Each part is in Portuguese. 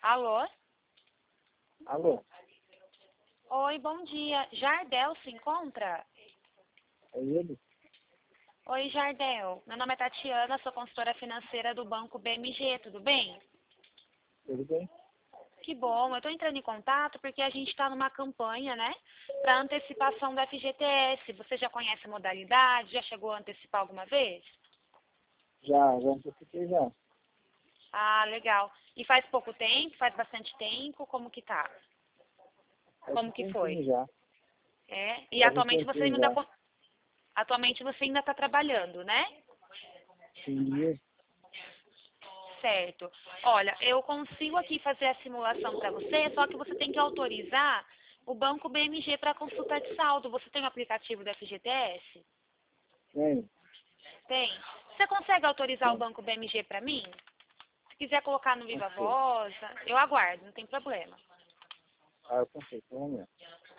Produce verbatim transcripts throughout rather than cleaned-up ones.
Alô? Alô? Oi, bom dia. Jardel se encontra? É ele? Oi, Jardel. Meu nome é Tatiana, sou consultora financeira do Banco B M G, tudo bem? Tudo bem? Que bom, eu estou entrando em contato porque a gente está numa campanha, né, para antecipação do F G T S. Você já conhece a modalidade? Já chegou a antecipar alguma vez? Já, já antecipei já. Ah, legal. E faz pouco tempo? Faz bastante tempo? Como que tá? Faz um Como que tempinho foi? já. É? E Faz um atualmente você tempinho ainda já. con- atualmente você ainda está trabalhando, né? Sim, Certo. Olha, eu consigo aqui fazer a simulação para você, só que você tem que autorizar o Banco B M G para consulta de saldo. Você tem o aplicativo do F G T S? tem, Tem. Você consegue autorizar o tem. Banco B M G para mim? Se quiser colocar no Viva Consigo. Voz, eu aguardo, não tem problema. Ah, eu consigo, vamos ver.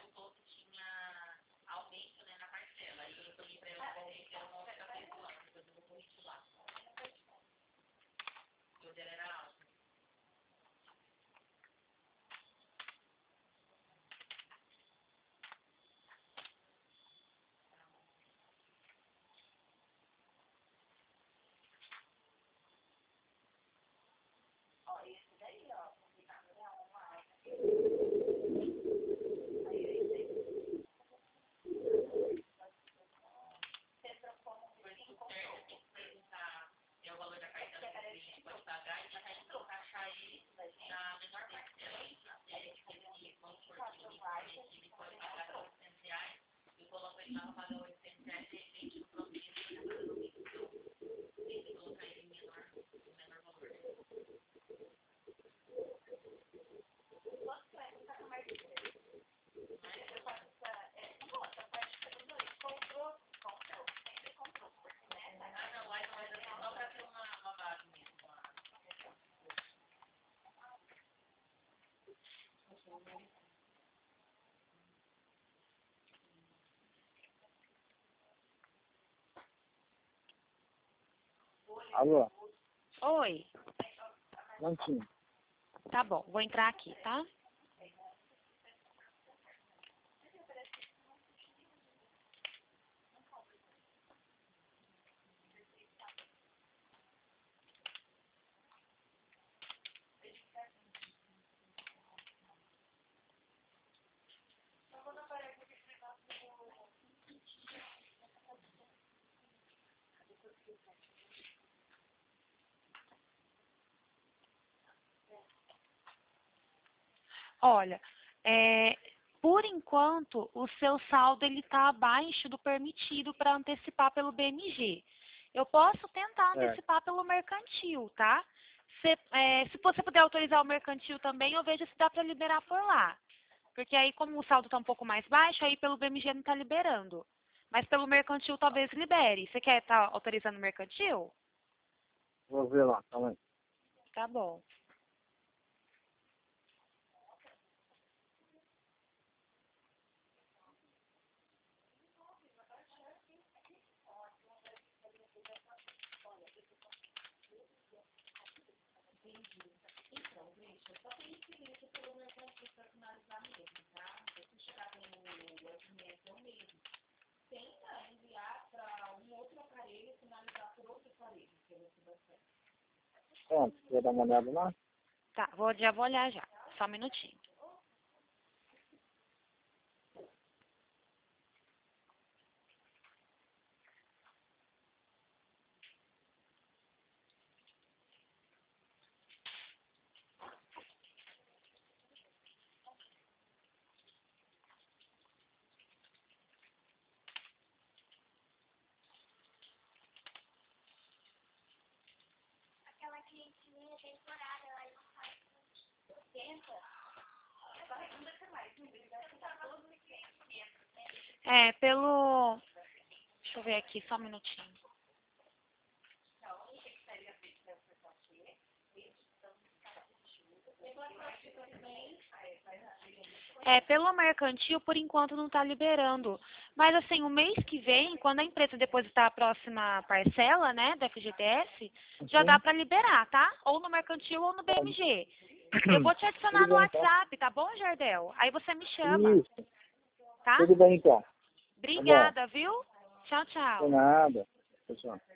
Alô? Oi. Prontinho. Tá bom, vou entrar aqui, tá? Olha, é, por enquanto, o seu saldo ele está abaixo do permitido para antecipar pelo B M G. Eu posso tentar É. antecipar pelo mercantil, tá? Se, é, se você puder autorizar o mercantil também, eu vejo se dá para liberar por lá. Porque aí, como o saldo está um pouco mais baixo, aí pelo B M G não está liberando. Mas pelo mercantil talvez libere. Você quer estar autorizando o mercantil? Vou ver lá, calma aí. Tá bom. Pronto, quer dar uma olhada lá? Tá, vou, já vou olhar já. Só um minutinho. É, pelo... Deixa eu ver aqui, só um minutinho. É, pelo mercantil, por enquanto não está liberando. Mas assim, o mês que vem, quando a empresa depositar a próxima parcela, né, da F G T S, já dá Sim? para liberar, tá? Ou no mercantil ou no Pode, B M G. Eu vou te adicionar Tudo no bem, então. WhatsApp, tá bom, Jardel? Aí você me chama, Isso. tá? Tudo bem, então. Tá bom. Obrigada, viu? Tchau, Por tchau. nada. Pessoal.